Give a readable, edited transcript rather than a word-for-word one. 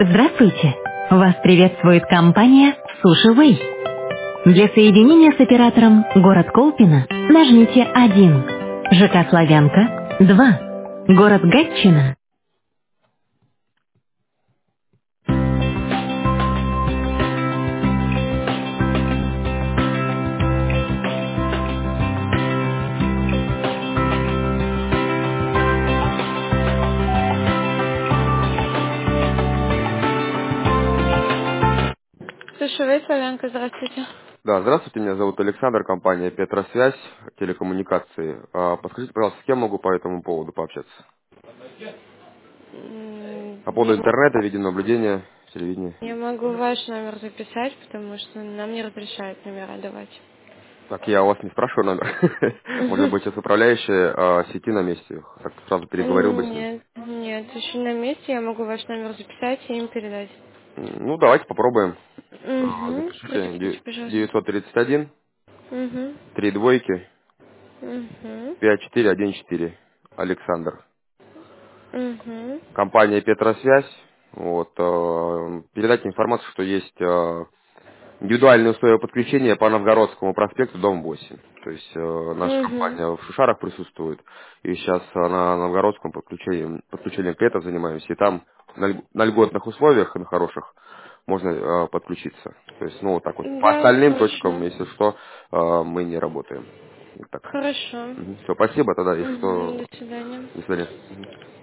Здравствуйте! Вас приветствует компания Sushi Way. Для соединения с оператором город Колпино нажмите 1. ЖК Славянка 2. Город Гатчина. Сушевой Славянка, здравствуйте. Да, здравствуйте, меня зовут Александр, компания Петросвязь, телекоммуникации. Подскажите, пожалуйста, с кем могу по этому поводу пообщаться? По поводу Не, интернета, видеонаблюдения, телевидения. не могу ваш номер записать, потому что нам не разрешают номера давать. Так, я у вас не спрашиваю номер. Может быть, сейчас управляющая сети на месте. Так сразу переговорил бы с ним. Нет, нет, еще на месте я могу ваш номер записать и им передать. Ну, давайте попробуем. Угу, Запишите. продиктуйте, пожалуйста. 931 Угу, 3 двойки угу, 5414. Александр. угу. Компания Петросвязь. Вот, передайте информацию, что есть индивидуальные условия подключения по Новгородскому проспекту, дом 8. То есть наша Угу. компания в Шишарах присутствует, и сейчас на Новгородском подключением клиентов занимаемся, и там на льготных условиях, на хороших, можно подключиться. То есть, ну, вот так вот. По Да, остальным точкам, хорошо. если что, мы не работаем. Вот так. Хорошо. Все, спасибо тогда, если Угу, что, до свидания. до свидания. Мгм.